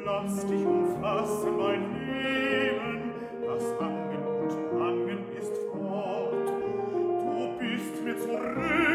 lass dich umfassen mein Leben, das Hangen und Bangen ist fort. Du bist mir zur Rührung